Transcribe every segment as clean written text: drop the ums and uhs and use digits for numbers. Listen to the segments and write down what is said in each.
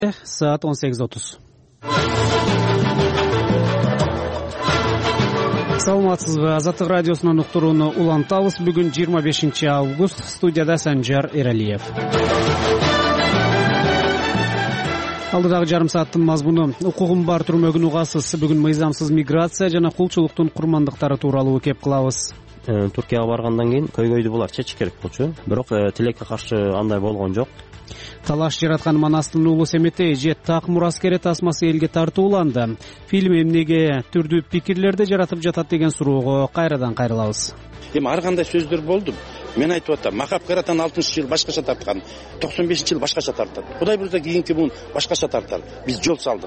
Saat 18:30. Саламатсызбы? Азаттык радиосунун уктурууну улантабыз. Бүгүн 25 август. Студияда Санжар Эралиев. Алдыдагы жарым сааттын мазмуну: укугум бар түрмөгүн угасыз. Бүгүн мыйзамсыз миграция жана кулчулуктун курмандыктары тууралуу кеп кылабыз. Түркияга баргандан кийин көйгөйдү булар чечиш керек болчу. Бирок тилекке каршы андай болгон жок. Талаш жараткан Манастын уулу Семетей же так мураскери тасмасы элге тартууланды. Фильм эмнеге түрдүү пикирлерди жаратып жатат деген суроого кайрадан кайрылабыз. Эми ар кандай сөздөр болду. Мен айтып атам, Махап Каратан 60-жыл башкача тарткан, 95-жыл башкача тартат. Кудай буйрса кийинки буун башкача тартар. Биз жол салдык.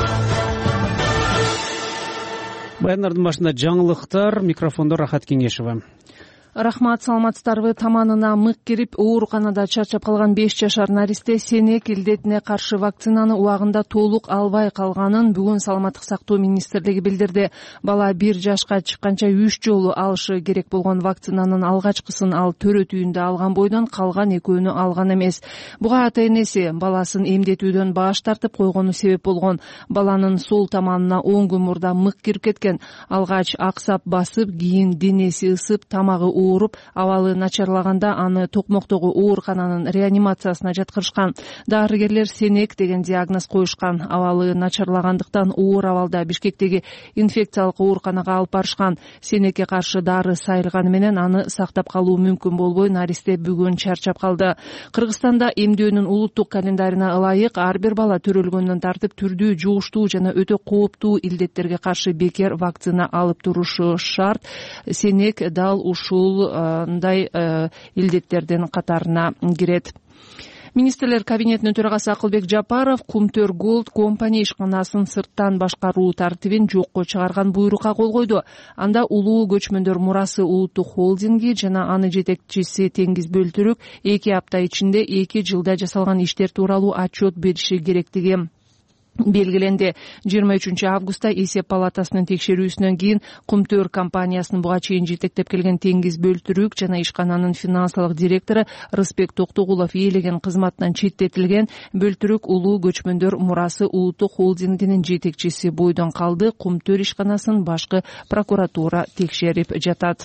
Баяндардын башында жаңылыктар, микрофондо Рахат Кеңешева. Рахмат, саламатсыздарбы? Таманына мык кирип, ооруканада чарчап калган 5 жашар наристе Сенек илдетине каршы вакцинаны убагында толук албай калганын бүгүн Саламаттык сактоо министрлиги билдирди. Бала 1 жашка чыкканча 3 жолу алышы керек болгон вакцинанын алгачкысын ал төрөт үйүндө алган бойдон калган экөөнү алган эмес. Буга ата-энеси баласын эмдетүүдөн баш тартып койгону себеп болгон. Баланын сол таманына 10 күн мурда мык кирип кеткен. Алгач аксап басып, кийин денеси ысып, тамагы ооруп, абалы начарлаганда аны Токмоктогу оорукананын реанимациясына жаткырышкан. Дарыгерлер Сенек деген диагноз коюшкан. Абалы начарлагандыктан оор абалда Бишкектеги инфекциялык ооруканага алып барышкан. Сенекке каршы дары сайылганы менен аны сактап калуу мүмкүн болбой, наристе бүгүн чарчап калды. Кыргызстанда эмдөөнүн улуттук календарына ылайык ар бир бала төрөлгөндөн тартып түрдүү, жугуштуу жана өтө кооптуу илдеттерге каршы бекер вакцина алып турушу шарт. Сенек дал ушул илдеттердин катарына кирет. Министрлер кабинетинин төрагасы Акылбек Жапаров Кумтөр Голд компания ишканасын сырттан башкаруу тартибин жокко чыгарган буйрукка кол койду. Анда улуу көчмөндөр мурасы улуттук холдинги жана аны жетекчиси Теңиз Бөлтүрүк 2 апта ичинде 2 жылда жасалган иштер тууралуу отчет бериши керектиги белгиленди. 23 августта эсеп палатасынын текшерүүсүнөн кийин Кумтөр компаниясынын буга чейин жетектеп келген Теңиз Бөлтүрүк жана ишкананын финансылык директору Рыспек Токтогулов ээлеген кызматынан четтетилген. Бөлтүрүк улуу көчмөндөр мурасы улуттук холдингинин жетекчиси бойдон калды. Кумтөр ишканасын башкы прокуратура текшерип жатат.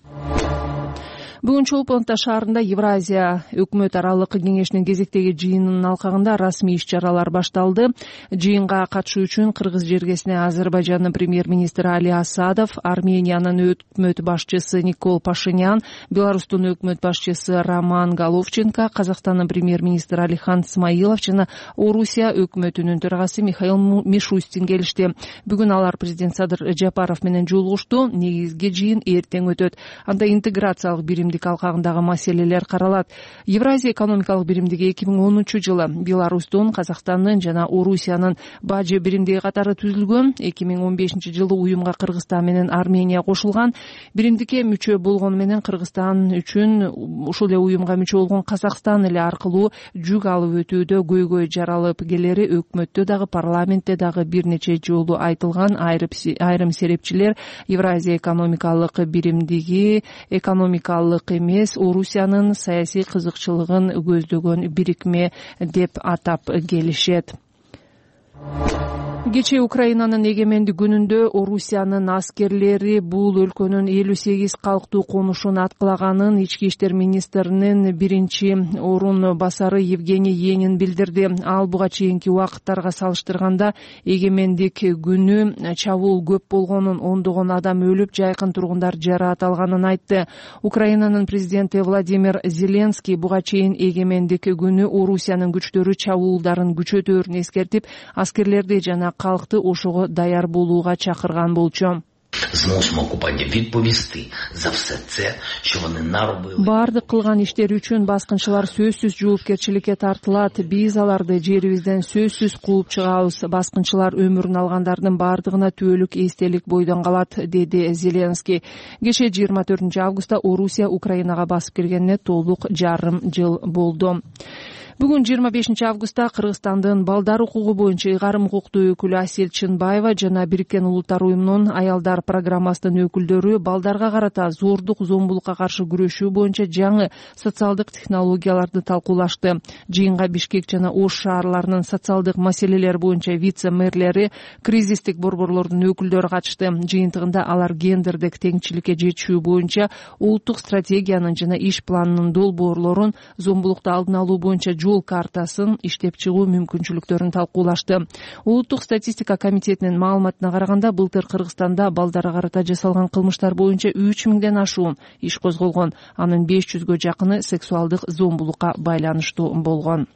Бүгүн Чолпон-Ата шаарында Евразия өкмөт аралык кеңешинин кезектеги жыйынынын алкагында расмий иш-чаралар башталды. Жыйынга катышуу үчүн Кыргыз жергесине Азербайжандын премьер-министри Али Асадов, Армениянын өкмөт башчысы Никол Пашинян, Беларустун өкмөт башчысы Роман Головченко, Казакстандын премьер-министри Алихан Смаилов жана Орусия өкмөтүнүн төрагасы Михаил Мишустин келишти. Бүгүн алар президент Садыр Жапаров менен жолугушту. Негизги жыйын эртең өтөт. Анда интеграциялык биримдик алкагындагы маселелер каралат. Евразия экономикалык биримдиги 2010-жылы Беларустун, Казакстандын жана Орусиянын бажы биримдиги катары түзүлгөн. 2015-жылы уюмга Кыргызстан менен Армения кошулган. Биримдикке мүчө болгону менен Кыргызстан үчүн ушул эле уюмга мүчө болгон Казакстан эле аркылуу жүк алып өтүүдө көйгөй жаралып келери өкмөттө дагы парламентте дагы бир нече жолу айтылган. Айрым серепчилер Евразия экономикалык биримдиги экономикалык эмес, Орусиянын саясий кызыкчылыгын көздөгөн бирикме деп атап келишет. Кечээ Украинанын эгемендик күнүндө Орусиянын аскерлери бул өлкөнүн 58 калктуу конушун аткылаганын ички иштер министринин биринчи орун басары Евгений Енин билдирди. Ал буга чейинки убакыттарга салыштырганда эгемендик күнү чабуул көп болгонун, ондогон адам өлүп, жайкын тургундар жараат алганын айтты. Украинанын президенти Владимир Зеленский буга чейин эгемендик күнү Орусиянын күчтөрү чабуулдарын күчөтөөрүн эскертип, аскерлерди жана калкты ошого даяр болууга чакырган болчу. Змусимо окупантів відповісти за все це, що вони наробили. Бардык кылган иштери үчүн баскынчылар сөзсүз жоопкерчиликке тартылат. Биз аларды жерибизден сөзсүз кууп чыгабыз. Баскынчылар өмүрүн алгандардын бардыгына түбөлүк эстелик бойдон калат, деди Зеленский. Кеше 24 августта Орусия Украинага басып киргенине толук жарым жыл болду. Бүгүн 25 августта Кыргызстандын балдар укугу боюнча ыйгарым укуктуу өкүлү Асель Чынбаева жана Бириккен Улуттар уюмунун аялдар программасынын өкүлдөрү балдарга карата зордук, зомбулукка каршы күрөшүү боюнча жаңы социалдык технологияларды талкуулашты. Жыйынга Бишкек жана Ош шаарларынын социалдык маселелер боюнча вице-мэрлери, кризистик борборлордун өкүлдөрү катышты. Жыйынтыгында алар гендердик теңчиликке жетишүү боюнча улуттук стратегиянын жана иш планынын долбоорлорун, зомбулукту алдын алуу боюнча жол картасын иштеп чыгуу мүмкүнчүлүктөрүн талкуулашты. Улуттук статистика комитетинин маалыматына караганда, былтыр Кыргызстанда балдарга карата жасалган кылмыштар боюнча 3000ден ашуун иш козголгон. Анын 500гө жакыны сексуалдык зомбулукка байланыштуу болгон.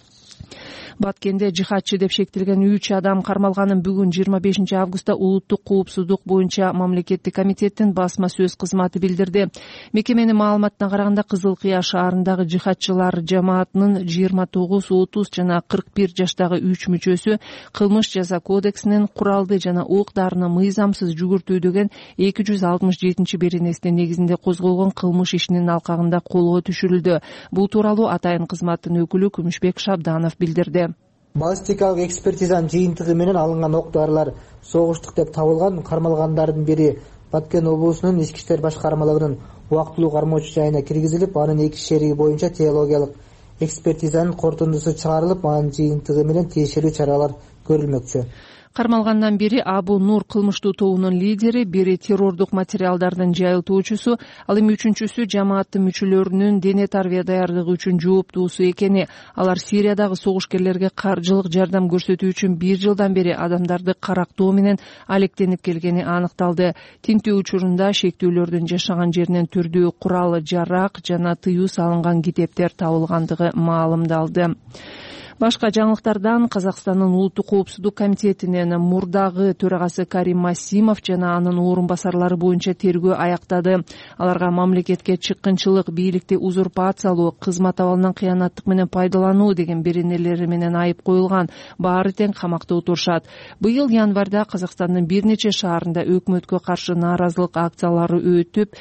Баткенде жихадчы деп шектелген 3 адам кармалганын бүгүн 25 августта улуттук коопсуздук боюнча мамлекеттик комитеттин басма сөз кызматы билдирди. Мекеменин маалыматына караганда, Кызыл Кыя шаарындагы жихадчылар жамаатынын 29, 30 жана 41 жаштагы 3 мүчөсү кылмыш жаза кодексинин куралды жана ок-дарыны мыйзамсыз жүгүртүү деген 260-беренесинин негизинде козголгон кылмыш ишинин алкагында колго түшүрүлдү. Бул тууралуу атайын кызматтын өкүлү Күмүшбек Шабданов билдирди. Баллистикалык экспертизанын жыйынтыгы менен алынган ок-дарылар согуштук деп табылган. Кармалгандардын бири Баткен облусунун ички иштер башкармалыгынын убактылуу кармоочу жайына киргизилип, анын 2 шериги боюнча теологиялык экспертизанын корутундусу чыгарылып, анын жыйынтыгы менен тиешелүү чаралар көрүлмөкчү. Кармалгандан бири Абу Нур кылмыштуу тобунун лидери, бири террордук материалдардын жайылтуучусу, ал эми үчүнчүсү жамааттын мүчөлөрүнүн дене тарбия даярдыгы үчүн жооптуусу экени. Алар Сириядагы согушкерлерге каржылык жардам көрсөтүү үчүн 1 жылдан бери адамдарды карактоо менен алектенип келгени аныкталды. Тинтүү учурунда шектүүлөрдүн жашаган жеринен түрдүү курал жарак жана тыюу салынган китептер табылгандыгы маалымдалды. Башка жаңылыктардан Казакстандын улуттук коопсуздук комитетинин мурдагы төрагасы Карим Масимов жана анын орун басарлары боюнча тергөө аяктады. Аларга мамлекетке чыккынчылык, бийликти узурпациялоо, кызмат абалынан кыянаттык менен пайдалануу деген беренелери менен айып коюлган. Баары тең камакта отурушат. Быйыл январда Казакстандын бир нече шаарында өкмөткө каршы нааразылык акциялары өтүп,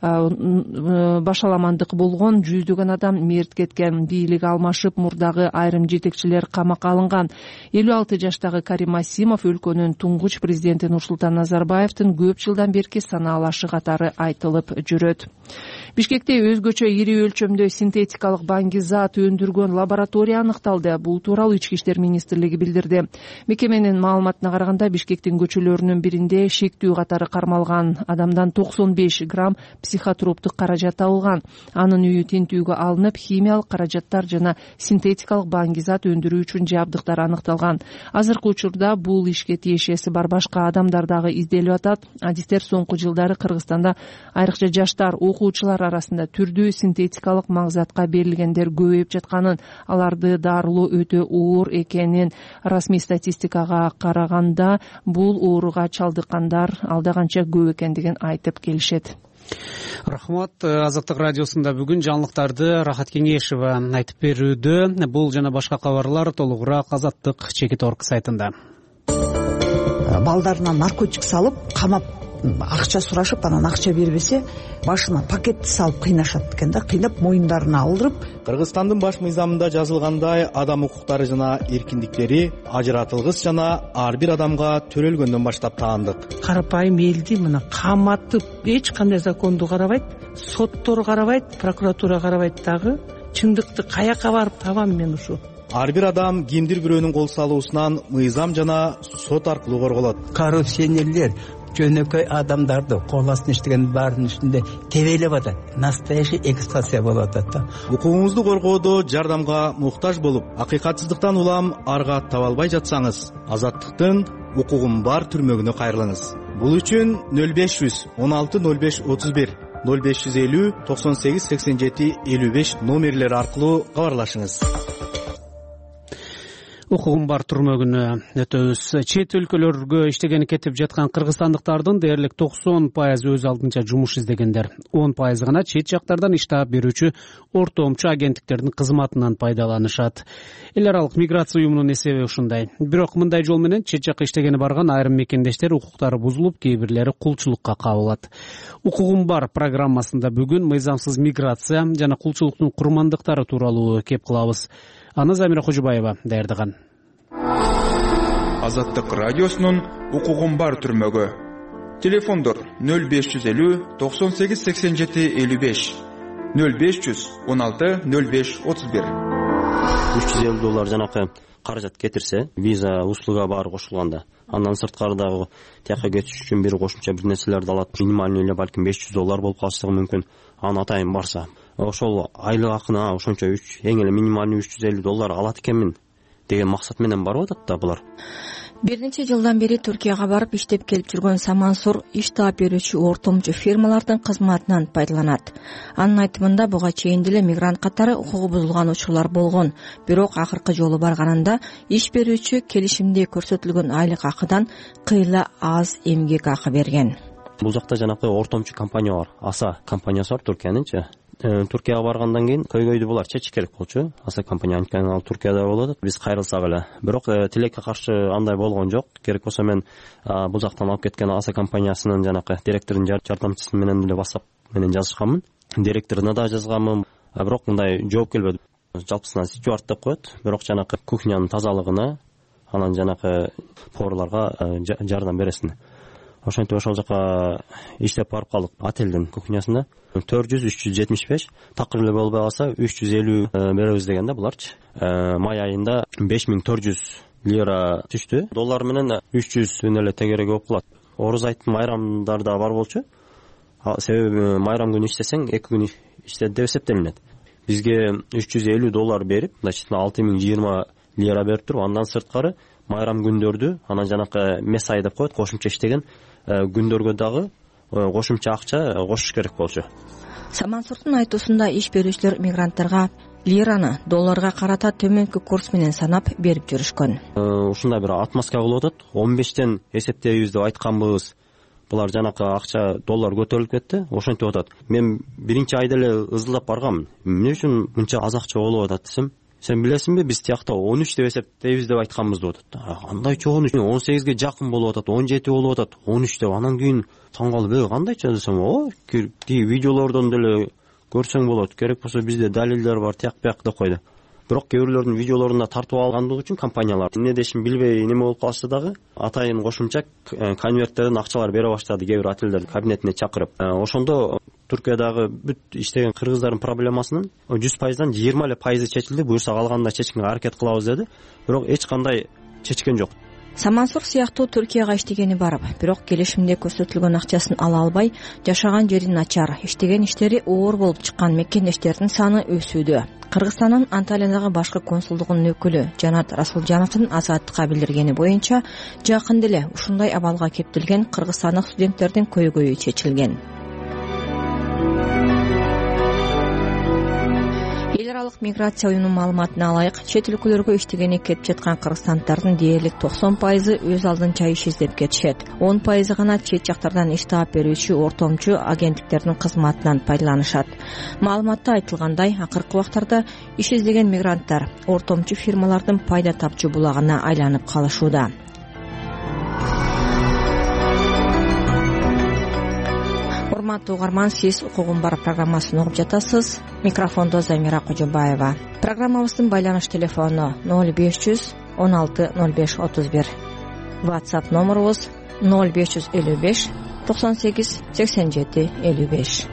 башаламандык болгон, жүздөгөн адам мерт кеткен. Бийлик алмашып, мурдагы айрым жетекчилер камакка алынган. 56 жаштагы Карим Масимов өлкөнүн туңгуч президенти Нурсултан Назарбаевдин көп жылдан берки санаалашы катары айтылып жүрөт. Бишкекте өзгөчө ири өлчөмдө синтетикалык баңгизат өндүргөн лаборатория аныкталды. Бул тууралуу Ички иштер министрлиги билдирди. Мекеменин маалыматына караганда, Бишкектин көчөлөрүнүн биринде шектүү катары кармалган адамдан 95 грамм психотроптук каражат табылган. Анын үйү тинтүүгө алынып, химиялык каражаттар жана синтетикалык баңгизат өндүрүү үчүн жабдыктар аныкталган. Азыркы учурда бул ишке тиешеси бар башка адамдар дагы изделип атат. Адистер соңку жылдары Кыргызстанда айрыкча жаштар, окуучулар арасында түрдүү синтетикалык магзатка берилгендер көбөйүп жатканын, аларды дарылоо өтө оор экенин, расмий статистикага караганда бул ооруга чалдыккандар алда канча көп экендигин айтып келишет. Рахмат. Азаттык радиосунда бүгүн жаңылыктарды Рахат Кеңешева айтып берүүдө. Бул жана башка кабарлар толугураак Азаттык Чекит.орг сайтында. Балдарына наркотик салып, камап акча сурашып, анан акча бербесе, башына пакетти салып кыйнашат экен да, кыйнап моюндарына алдырып. Кыргызстандын баш мыйзамында жазылгандай, адам укуктары жана эркиндиктери ажыратылгыс жана ар бир адамга төрөлгөндөн баштап таандык. Карапайым элди мына каматып, эч кандай законду карабайт, соттор карабайт, прокуратура карабайт дагы. Чындыкты каяка барып табам мен ушу? Ар бир адам кимдир бирөөнүн кол салуусунан мыйзам жана сот аркылуу корголот. Коррупционерлер жөнөкөй адамдарды кол астына иштеген баардын үстүндө тебелеп атат. Настоящий эксплуатация болуп атат. Укугуңузду коргоодо жардамга муктаж болуп, акыйкатсыздыктан улам арга таба албай жатсаңыз, Азаттыктын укугум бар түрмөгүнө кайрылыңыз. Бул үчүн 0500 16 05 31 0550 98 87 55 номерлери аркылуу кабарлашыңыз. Укугум бар түрмөгүнө өтөбүз. Чет өлкөлөргө иштегени кетип жаткан кыргызстандыктардын дээрлик 90% өз алдынча жумуш издегендер. 10% гана чет жактардан иш таап берүүчү ортомчу агенттиктердин кызматынан пайдаланышат. Эл аралык миграция уюмунун эсеби ушундай. Бирок мындай жол менен чет жакка иштегени барган айрым мекендештер укуктары бузулуп, кээ бирлери кулчулукка кабылат. Укугум бар программасында бүгүн мыйзамсыз миграция жана кулчулуктун курмандыктары тууралуу кеп кылабыз. Аны Замира Кожубаева даярдаган. Азаттык радиосунун укугум бар түрмөгү. Телефондор 0550 98 87 55 0500 16 05 31. $350 жанакы каражат кетирсе, виза услуга баары кошулганда, андан сырткары дагы тияка кетиш үчүн бир кошумча бир нерселерди алат. Минимальный эле балким $500 болуп калышы мүмкүн. Аны атайын барса, ошол айлык акына ошончо эң эле минимальный $350 алат экенмин деген максат менен барып атат да булар. Бир нече жылдан бери Түркияга барып иштеп келип жүргөн Самансур иш таап берүүчү ортомчу фирмалардын кызматынан пайдаланат. Анын айтымында буга чейин деле мигрант катары укугу бузулган учурлар болгон. Бирок акыркы жолу барганында иш берүүчү келишимде көрсөтүлгөн айлык акыдан кыйла аз эмгек акы берген. Бул жакта жанакы ортомчу компания бар. Аса компаниясы бар Түркиянынчы. Түркияга баргандан кийин көйгөйдү булар чечиш керек болчу. Аса компания анткени ал Түркияда болот. Биз кайрылсак эле. Бирок тилекке каршы андай болгон жок. Керек болсо мен бул жактан алып кеткен Аса компаниясынын жанакы директордун жардамчысы менен деле WhatsApp менен жазышканмын. Директоруна да жазганмын. Бирок мындай жооп келбеди. Жалпысынан стюард деп коет. Бирок жанакы кухнянын тазалыгына, анан жанакы поварларга жардам бересин. Ошентип ошол жака иштеп барып калдык. Отелдин кухнясында 400-375, такыр эле болбой калса 350 беребиз деген да буларчы. Май айында 5400 лира түштү. Доллар менен 300 эле тегереги болуп калат. Ороз айттын майрамдар да бар болчу. Себеби майрам күнү иштесең 2 күн иштеди деп эсептелинет. Бизге $350 берип, значит 6020 лира берип туруп, андан сырткары майрам күндөрдү, анан жанакы месай деп коет, кошумча иштеген күндөргө дагы кошумча акча кошуш керек болчу. Самансурдун айтуусунда иш берүүчүлөр мигранттарга лираны долларга карата төмөнкү курс менен санап берип жүрүшкөн. Ушундай бир отмазка болуп атат. 15тен эсептейбиз деп айтканбыз. Булар жанакы акча доллар көтөрүлүп кетти. Ошентип атат. Мен биринчи айда эле ызылдап баргам. Эмне үчүн мынча аз акча болуп атат десем, сен билесиңби, биз тиякта 13 деп эсептейбиз деп айтканбыз деп атат. Кандай 18ге жакын болуп атат, 17 болуп атат, 13 деп. Анан кийин таң калып, кандайча десем, видеолордон деле көрсөң болот. Керек болсо бизде далилдер бар, тияк бияк деп койду. Бирок кээ бирлердин видеолорунда тартып алгандыгы үчүн компаниялар эмне дешин билбей неме болуп калышты дагы. Атайын кошумча конверттерден акчалар бере баштады кээ бир отелдердин кабинетине чакырып. Ошондо Түркиядагы бүт иштеген кыргыздардын проблемасынын 100%дан 20% чечилди. Буюрса калганда чечкенге аракет кылабыз деди. Бирок эч кандай чечкен жок. Самансур сыяктуу Түркияга иштегени бар, бирок келишимде көрсөтүлгөн акчасын ала албай, жашаган жери начар, иштеген иштери оор болуп чыккан мекендештердин саны өсүүдө. Кыргызстандын Анталиядагы башкы консулдугунун өкүлү Жанат Расулжановдун Азаттыкка билдиргени боюнча, жакын деле ушундай абалга кептелген кыргызстандык студенттердин көйгөйү чечилген. Эл аралык миграция уюмунун маалыматына алайык, чет өлкөлөргө иштегени кетип жаткан кыргызстандыктардын дээрлик 90% өз алдынча иш издеп кетишет. 10% гана чет жактардан иш таап берүүчү ортомчу агенттиктердин кызматынан пайдаланышат. Маалыматта айтылгандай, акыркы убактарда иш издеген мигранттар ортомчу фирмалардын пайда тапчу булагына айланып калышууда. Урматтуу угарман, сиз укугум бар программасын угуп жатасыз. Микрофондо Замира Кожубаева. Программабыздын байланыш телефону 0500 16 05 31. WhatsApp номерубуз 0555 98 87 55.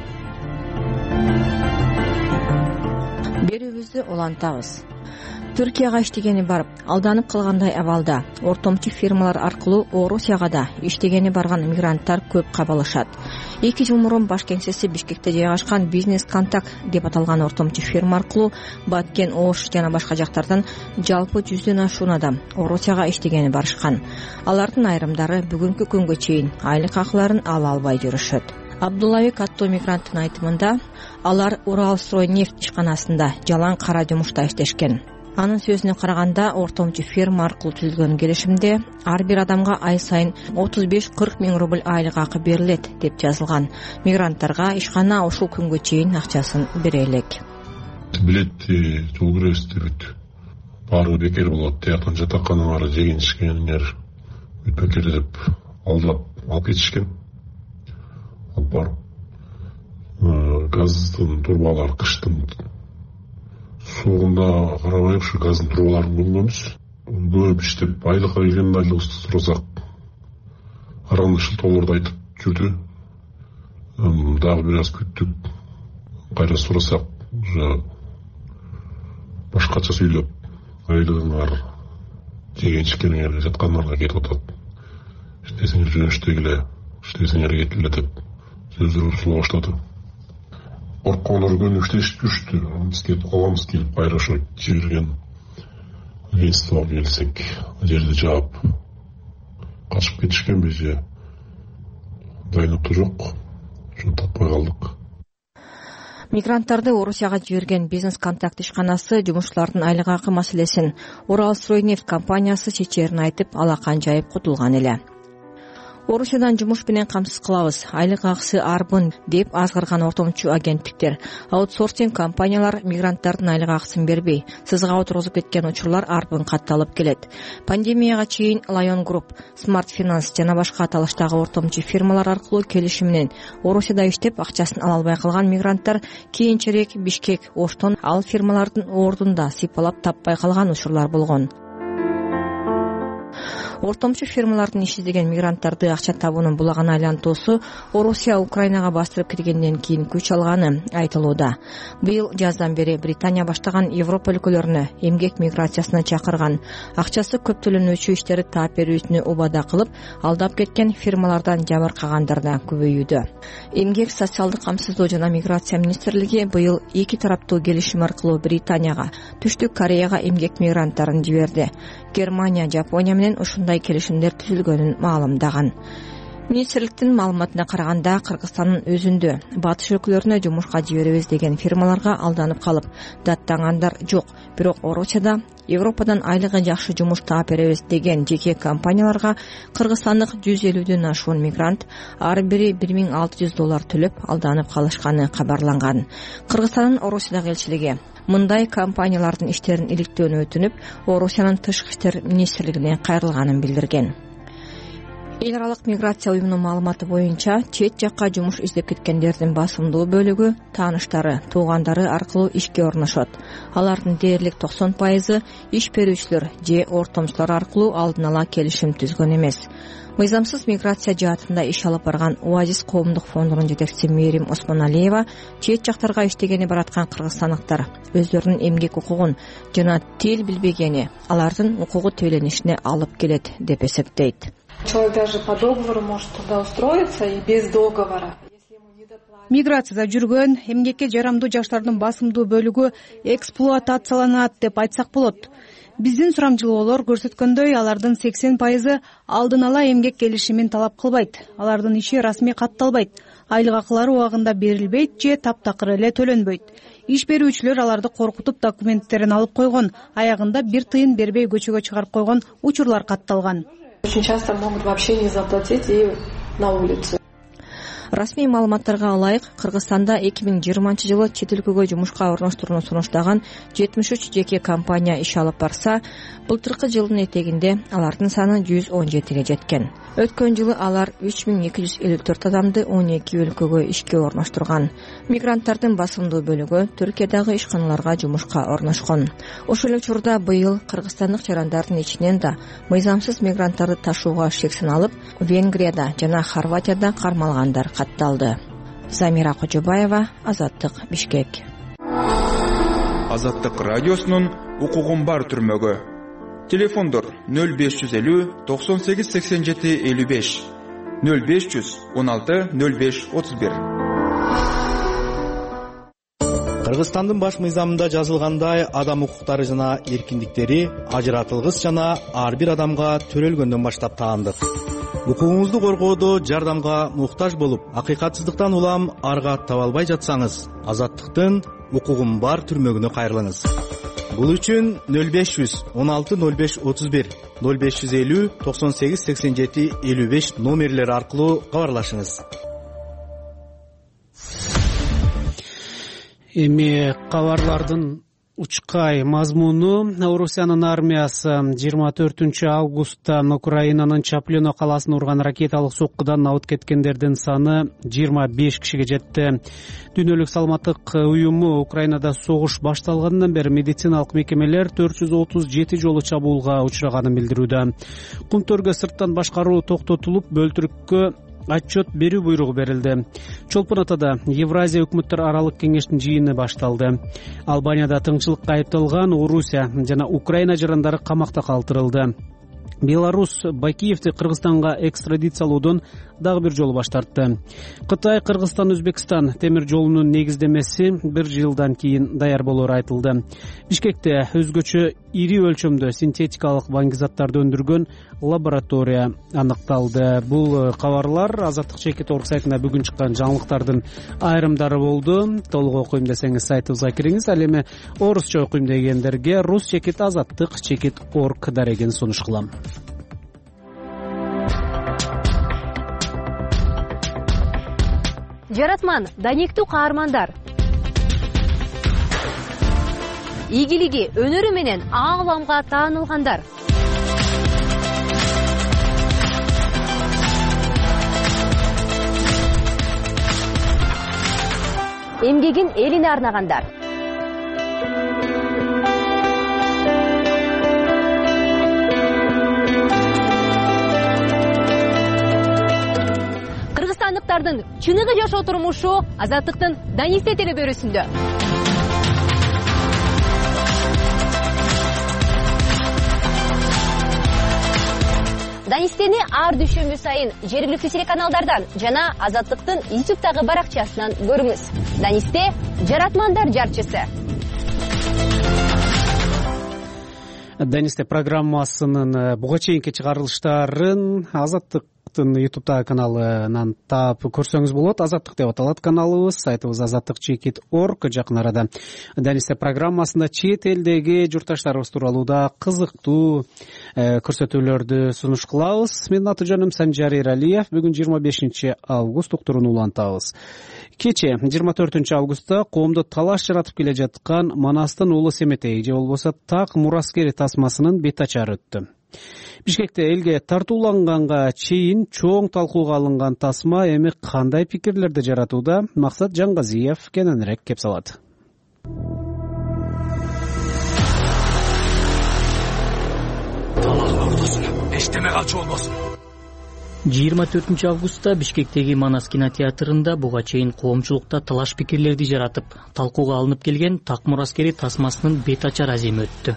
Берүүбүздү улантабыз. Түркияга иштегени барып, алданып калгандай абалда ортомчу фирмалар аркылуу Орусияга да иштегени барган мигранттар көп кабылышат. 2 жыл мурун баш кеңсеси Бишкекте жайгашкан Бизнес Контакт деп аталган ортомчу фирма аркылуу Баткен, Ош жана башка жактардан жалпы 100дөн ашуун адам Орусияга иштегени барышкан. Алардын айрымдары бүгүнкү күнгө чейин айлык акыларын ала албай жүрүшөт. Абдуллабек аттуу мигранттын айтымында, алар Уралстройнефть ишканасында жалаң кара жумушта иштешкен. Анын сөзүнө караганда, ортомчу фирма аркылуу түзүлгөн келишимде ар бир адамга ай сайын 35-40 миң рубль айлык акы берилет деп жазылган. Мигранттарга ишкана ушул күнгө чейин акчасын бере элек. Билетти толгурести бүт. Баары бекер болот. Тияктан жатаканыңар жеген ишкениңер бүт бекер деп алдап алып кетишкен. Алып барып газдын турбалары кыштын Суығында қарабай ушу газдын трубаларын көмгөнбүз. Көп иштеп айлыкка келгенде айлыгыбызды сурасак, арган шылтоолорду айтып жүрдү. Дагы бир аз күттүк. Кайра сурасак, уже башкача сүйлөп, айлыгыңар, жеген ичкениңер жаткандарга кетип атат. Иштесеңер жөнүштөгүлө, иштесеңер кетиле деп сөздөр урсула баштады. Корккондор көнүп иштешип жүрүштү. Биз кетип калганбыз, келип кайра ошо жиберген агентствого келсек, жерди жаап качып кетишкенбиз же дайнокто жок. Ошону таппай калдык. Мигранттарды Орусияга жиберген бизнес контакт ишканасы жумушчулардын айлык акы маселесин Уралстройнефть компаниясы чечерин айтып, алакан жайып кутулган эле. Орусиядан жумуш менен камсыз кылабыз, айлык акысы арбын деп азгырган ортомчу агенттиктер, аутсорсинг компаниялар мигранттардын айлык акысын бербей, сызга отургузуп кеткен учурлар арбын катталып келет. Пандемияга чейин Lion Group, Smart Finance жана башка аталыштагы ортомчу фирмалар аркылуу келишим менен Орусияда иштеп акчасын ала албай калган мигранттар кийинчерээк Бишкек, Оштон ал фирмалардын ордунда сыйпалап таппай калган учурлар болгон. Ортомчу фирмалардын иштеген мигранттарды акча табуунун булагана айлантуусу Орусия Украинага бастырып киргенден кийин күч алганы айтылууда. Быйыл жаздан бери Британия баштаган Европа өлкөлөрүнө эмгек миграциясына чакырган, акчасы көп төлөнүүчү иштерди таап берүүсүнө убада кылып, алдап кеткен фирмалардан жабыркагандар да көбөйүүдө. Эмгек социалдык камсыздоо жана миграция министрлиги быйыл эки тараптуу келишим аркылуу Британияга, Түштүк Кореяга эмгек мигранттарын жиберди. Германия, Жапония менен ушундай келишимдер түзүлгөнүн маалымдаган. Министрликтин маалыматына караганда, Кыргызстандын өзүндө батыш өлкөлөрүнө жумушка жиберебиз деген фирмаларга алданып калып, даттангандар жок. Бирок Орусияда Европадан айлыгы жакшы жумуш таап беребиз деген жеке компанияларга кыргызстандык 150дөн ашуун мигрант ар бири $1600 төлөп алданып калышканы кабарланган. Кыргызстандын Орусиядагы элчилиги мындай компаниялардын иштерин иликтөөнү өтүнүп, Орусиянын тышкы иштер министрлигине кайрылганын билдирген. Эл аралык миграция уюмунун маалыматы боюнча, чет жакка жумуш издеп кеткендердин басымдуу бөлүгү тааныштары, туугандары аркылуу ишке орношот. Алардын дээрлик 90% иш берүүчүлөр же ортомчулар аркылуу алдын ала келишим түзгөн эмес. Мыйзамсыз миграция жаатында иш алып барган Оазис коомдук фондунун жетекчиси Мээрим Осмоналиева чет жактарга иштегени бараткан кыргызстандыктар өздөрүнүн эмгек укугун жана тил билбегени алардын укугу төленишине алып келет деп эсептейт. Человек даже по договору может туда устроиться и без договора. Миграцияда жүргөн эмгекке жарамдуу жаштардын басымдуу бөлүгү эксплуатацияланат деп айтсак болот. Биздин сурамжылоолор көрсөткөндөй, алардын 80% алдын ала эмгек келишимин талап кылбайт. Алардын иши расмий катталбайт, айлык акылары убагында берилбейт же таптакыр эле төлөнбөйт. Иш берүүчүлөр аларды коркутуп документтерин алып койгон, аягында бир тыйын бербей көчөгө чыгарып койгон учурлар катталган. Очень часто могут вообще не заплатить и на улицу. Расмий маалыматтарга ылайык, Кыргызстанда 2020 жылы чет өлкөгө жумушка орноштурууну сунуштаган 73 жеке компания иш алып барса, былтыркы жылдын этегинде алардын саны 117ге жеткен. Өткөн жылы алар 3254 адамды 12 өлкөгө ишке орноштурган. Мигранттардын басымдуу бөлүгү Түркиядагы ишканаларга жумушка орношкон. Ошол эле учурда быйыл кыргызстандык жарандардын ичинен да мыйзамсыз мигранттарды ташууга шек салып, Венгрияда жана Хорватияда кармалгандар катталды. Замира Кожобаева, Азаттык, Бишкек. Азаттык радиосунун укугун бар түрмөгү. Телефондор 0550 98 87 55 0500 16 05 31. Кыргызстандын баш мыйзамында жазылгандай, адам укуктары жана эркиндиктери ажыратылгыс жана ар бир адамга төрөлгөндөн баштап таандык. Укугуңузду коргоодо жардамга муктаж болуп, акыйкатсыздыктан улам арга таба албай жатсаңыз, Азаттыктын укугун бар түрмөгүнө кайрылыңыз. Бул үчүн 0500 16 05 31 0550 98 87 55 номерлери аркылуу кабарлашыңыз. Эми кабарлардын Учкай мазмуну. Орусиянын армиясы 24 августта Украинанын Чаплино каласын урган ракеталык соккудан абыт кеткендердин саны 25 кишиге жетти. Дүйнөлүк саламаттык уюму Украинада согуш башталгандан бери медициналык мекемелер 437 жолу чабуулга учраганын билдирүүдө. Кумтөргө сырттан башкаруу токтотулуп, бөлтүрүккө отчет берүү буйругу берилди. Чолпон Атада Евразия өкмөттөр аралык кеңештин жыйыны башталды. Албанияда тыңчылыкка айыпталган Орусия жана Украина жарандары камакта калтырылды. Беларусь Бакиевди Кыргызстанга экстрадициялоодон дагы бир жолу баш тартты. Кытай, Кыргызстан, Өзбекстан темир жолунун негиздемеси 1 жылдан кийин даяр болоору айтылды. Бишкекте өзгөчө ири өлчөмдө синтетикалык баңгизаттарды өндүргөн лаборатория аныкталды. Бул кабарлар Азаттык чекит орг сайтында бүгүн чыккан жаңылыктардын айрымдары болду. Толук окуйм десеңиз сайтыбызга кириңиз. Ал эми орусча окуйм дегендерге Рус чекит Азаттык чекит орг дарегин сунуш кылам. Жаратман, данектүү каармандар. Ийгилиги, өнөрү менен ааламга таанылгандар. Эмгегин элине арнагандар. Кыргызстандыктардын чыныгы жашоо турмушу Азаттыктын Данисте телебөрүсүндө. Данистени ар дүйшөмбү сайын жергиликтүү телеканалдардан жана Азаттыктын YouTube'дагы баракчасынан көрүңүз. Данисте жаратмандар жарчысы. Данисте программасынын буга чейинки чыгарылыштарын Азаттыктын YouTube'дагы каналынан таап көрсөңүз болот. Азаттык деп аталат каналыбыз. Сайтыбыз azattık.org. Жакын арада Данисте программасында чет элдеги журтташтарыбыз тууралуу да кызыктуу көрсөтүүлөрдү сунуш кылабыз. Менин аты жөнүм Санжар Эралиев. Бүгүн 25 август уктуруну улантабыз. Кече 24 августта коомдо талаш жаратып келе жаткан Манастын уулу Семетей же болбосо Так Мураскери тасмасынын бет ачары өттү. Бишкекте элге тартууланганга чейин чоң талкууга алынган тасма эми кандай пикирлерди жаратууда? Максат Жаңгазиев кененирээк кеп салат. Талак ортосун эчтеме калчу болбосун. 24 августта Бишкектеги Манас кинотеатрында буга чейин коомчулукта талаш пикирлерди жаратып, талкууга алынып келген Так Мураскери тасмасынын бет ачар аземи өттү.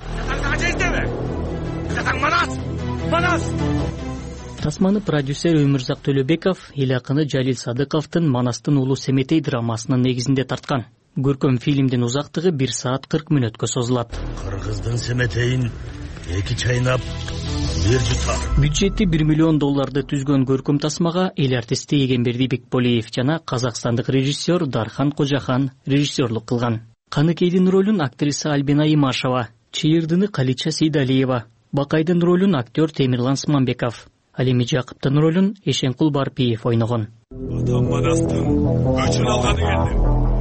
Тасманы продюсер Өмүрзак Төлөбеков эл акыны Жалил Садыковдун Манастын уулу Семетей драмасынын негизинде тарткан. Көркөм фильмдин узактыгы 1 саат 40 мүнөткө созулат. Кыргыздын Семетейин эки чайнап бир жута. Бюджети $1 миллион түзгөн көркөм тасмага эл артисти Эгемберди Бекболиев жана казакстандык режиссер Дархан Кожахан режиссерлук кылган. Каныкейдин ролун актриса Альбина Имашева, Чыйырдыны Калича Сейдалиева, Бакайдын ролун актер Темирлан Сманбеков, Алими Жакыптын ролун Эшенкул Барпиев ойногон. Адам Манастын көчүн алганы келди.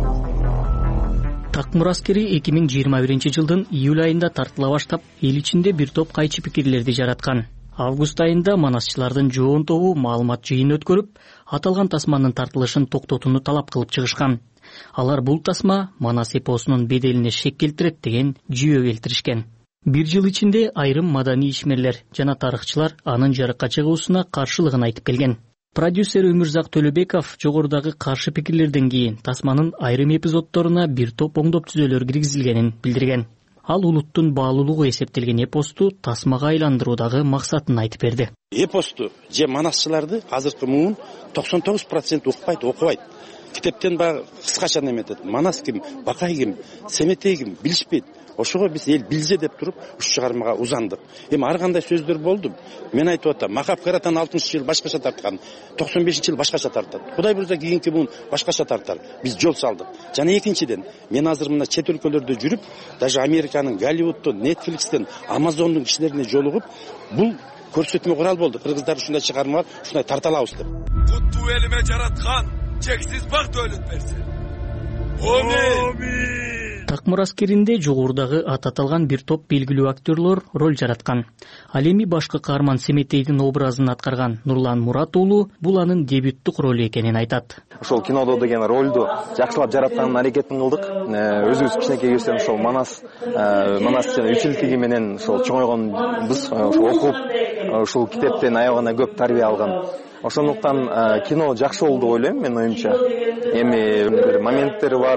Так Мураскери 2021 жылдын июль айында тартыла баштап, эл ичинде бир топ кайчы пикирлерди жараткан. Август айында манасчылардын жоон тобу маалымат жыйын өткөрүп, аталган тасманын тартылышын токтотууну талап кылып чыгышкан. Алар бул тасма Манас эпосунун беделине шек келтирет деген жүйө келтиришкен. 1 жыл ичинде айрым маданий ишмерлер жана тарыхчылар анын жарыкка чыгуусуна каршылыгын айтып келген. Продюсер Өмүрзак Төлөбеков жогорудагы каршы пикирлерден кийин тасманын айрым эпизодторуна бир топ оңдоп түзөлөр киргизилгенин билдирген. Ал улуттун баалуулугу эсептелген эпосту тасмага айландыруудагы максатын айтып берди. Эпосту же манасчыларды азыркы муун 99% укпайт, окубайт. Китептен баягы кыскача неметет. Манас ким, Бакай ким, Семетей ким билишпейт. Ошого биз эл билже деп туруп уш чыгармага узандык. Эми ар кандай сөздөр болду. Мен айтып атам, Макап Каратан 60-жыл башкача тарткан, 95-жыл башкача тартат. Кудай буюрса кийинки муун башкача тартар. Биз жол салдык. Жана экинчиден, мен азыр мына чет өлкөлөрдө жүрүп, даже Американын, Голливудтун, Netflixтен, Amazon'дун кишилерине жолугуп, бул көрсөтмө курал болду. Кыргыздар ушундай чыгарма бар, ушундай тарталабыз деп. Куттуу элиме жараткан чексиз бак дөөлөт берсин. Амин. Такмыр аскеринде жогорудагы аты аталган бир топ белгилүү актерлор роль жараткан. Ал эми башкы каарман Семетейдин образын аткарган Нурлан Мурат уулу бул анын дебюттук ролу экенин айтат. Ошол кинодо деген ролду жакшылап жаратканын аракетин кылдык. Өзүбүз кичинекей кезден ошол Манас жана үчүлтиги менен ошол чоңойгонбуз. Ошол окуп, ушул китептен аябагана көп тарбия алган. Ошондуктан кино жакшы болду деп ойлойм, менин оюмча. Эми бир моменттери бар,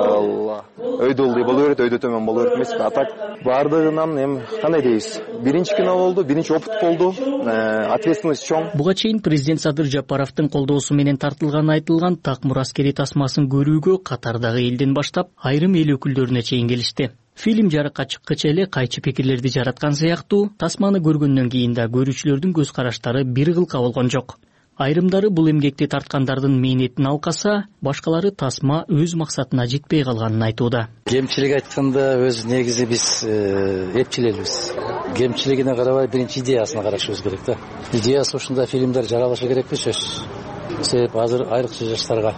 өйдө ылдый боло берет, өйдө төмөн боло берет эмеспи. А так баардыгынан эми кандай дейбиз? Биринчи кино болду, биринчи опыт болду. Ответственность чоң. Буга чейин президент Садыр Жапаровдун колдоосу менен тартылганы айтылган Такмыр аскери тасмасын көрүүгө катардагы элден баштап айрым эл өкүлдөрүнө чейин келишти. Фильм жарыкка чыккыча эле кайчы пикирлерди жараткан сыяктуу, тасманы көргөндөн кийин да көрүүчүлөрдүн көз караштары бир кылка болгон жок. Айрымдары бул эмгекти тарткандардын мээнетин алкаса, башкалары тасма өз максатына жетпей калганын айтууда. Кемчилик айтканда өз негизи биз эпчилелбиз. Кемчилигине карабай биринчи идеясына карашыбыз керек да. Идеясы ушундай фильмдер жаралышы керекпи сөзсүз. Себеп азыр айрыкча жаштарга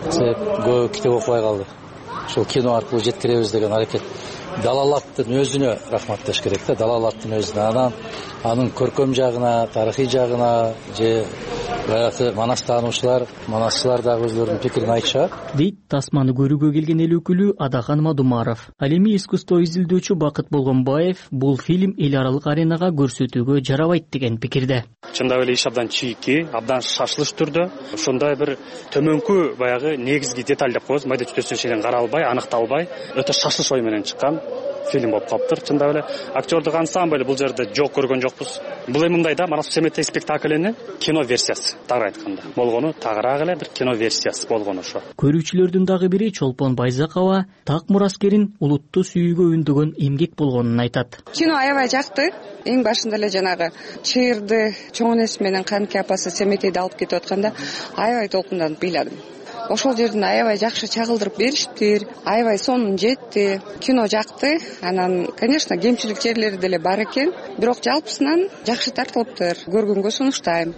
көп китеп окубай калды. Ушул кино аркылуу жеткиребиз деген аракет. Далалаттын өзүнө рахмат деш керек да, Далалаттын өзүнө, анын көркөм жагына, тарыхый жагына же баягы Манас таануучулар, манасчылар дагы өзлөрүнүн пикирин айтышат. Дейт тасманы көрүүгө келген эл өкүлү Адахан Мадумаров. Ал эми искусство изилдөөчү Бакыт Болгонбаев бул фильм эл аралык аренага көрсөтүүгө жарабайт деген пикирде. Чындап эле иш абдан чийки, абдан шашылыш түрдө, ошондой бир төмөнкү баягы негизги деталь деп коебуз, майда чүтөсүн чейин каралбай, аныкталбай, өтө шашылыш ой менен чыккан фильм болуп калыптыр. Чындап эле актёрдук ансамбль бул жерде жок көргөн жокпуз. Бул эми мындай да, Манас Семетей спектаклинин кино версиясы, тагыраак айтканда. Болгону тагыраак эле бир кино версиясы болгон ошо. Көрүүчүлөрдүн дагы бири Чолпон Байзакова Такмыр аскерин улутту сүйүүгө үндөгөн эмгек болгонун айтат. Кино аябай жакты. Эң башында эле жанагы чыйырды чоң энеси менен Канке апасы Семетейди алып кетип атканда аябай толкунданып бийладым. Ошол жерден аябай жакшы чагылдырып бериштир, аябай сонун жетти. Кино жакты. Анан, конечно, кемчилик жерлери деле бар экен, бирок жалпысынан жакшы тартылыптыр. Көргөнгө сунуштайм.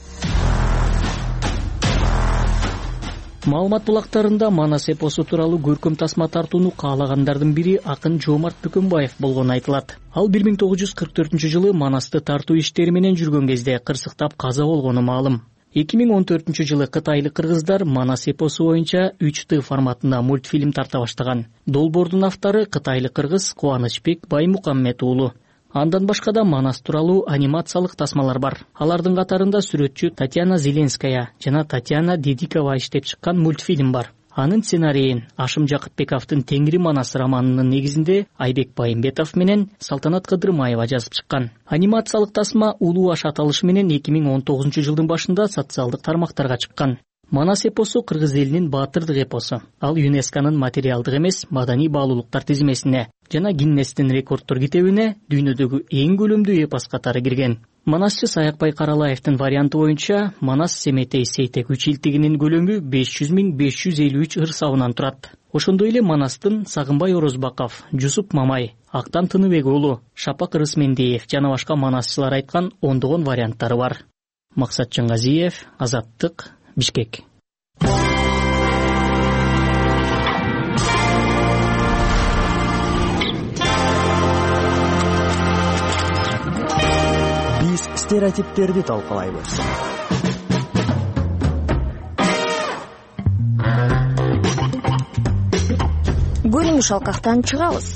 Маалымат булактарында Манас эпосу тууралуу көркөм тасма тартууну каалагандардын бири акын Жоомарт Бүкөнбаев болгону айтылат. Ал 1944-жылы Манасты тартуу иштери менен жүргөн кезде кырсыктап каза болгону маалым. 2014-жылы кытайлык кыргыздар Манас эпосу боюнча 3Т форматында мультфильм тарта баштаган. Долбоордун автору кытайлык кыргыз Кубанычбек Баймукаммет уулу. Андан башка да Манас тууралуу анимациялык тасмалар бар. Алардын катарында сүрөтчү Татьяна Зеленская жана Татьяна Дедикова иштеп чыккан мультфильм бар. Анын сценарийин Ашым Жакыпбековдун Теңири Манас романынын негизинде Айбек Байымбетов менен Салтанат Кыдырмаева жазып чыккан. Анимациялык тасма Улуу Аш аталышы менен 2019-жылдын башында социалдык тармактарга чыккан. Манас эпосу кыргыз элинин баатырдык эпосу. Ал ЮНЕСКОнун материалдык эмес маданий баалуулуктар тизмесине жана Гиннестин рекорддор китебине дүйнөдөгү эң көлөмдүү эпос катары кирген. Манасчы Саякбай Каралаевдин варианты боюнча Манас Семетей Сейтек үчилтигинин көлөмү 500.553 ыр сабынан турат. Ошондой эле Манастын Сагынбай Орозбаков, Жусуп Мамай, Актан Тыныбек уулу, Шапак Рысмендиев жана башка манасчылар айткан ондогон варианттары бар. Максат Жаңгазиев, Азаттык, Бишкек. Биз стереотиптерди талкалайбыз. Көрүңү шалкактан чыгабыз.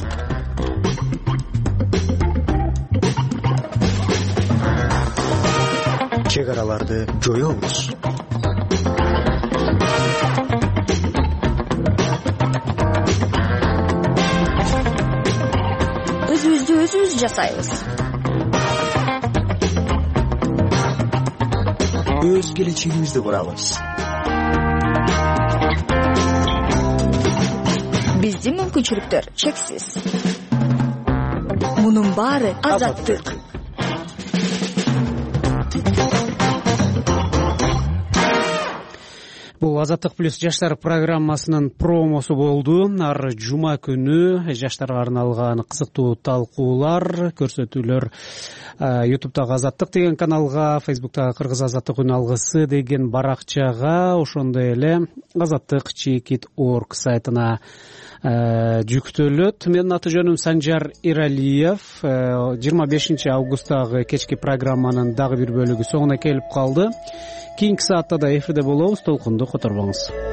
Чек араларды жоёбуз. Өзүбүздү жасайбыз. Өз келечегибизди курабыз. Биздин мүмкүнчүлүктөр чексиз. Мунун баары азаттык. Бул Азаттык плюс жаштар программасынын промосу болду. Ар жума күнү жаштарга арналган кызыктуу талкуулар, көрсөтүүлөр YouTube'дагы Азаттык деген каналга, Facebook'тагы Кыргыз Азаттык үн алгысы деген баракчага, ошондой эле azattik.org сайтына жүктөлөт. Менин аты жөнүм Санжар Иралиев. 25 августтагы кечки программанын дагы бир бөлүгү соңуна келип калды. Кийинки саатта да эфирде болобуз. Толкунду которбоңуз.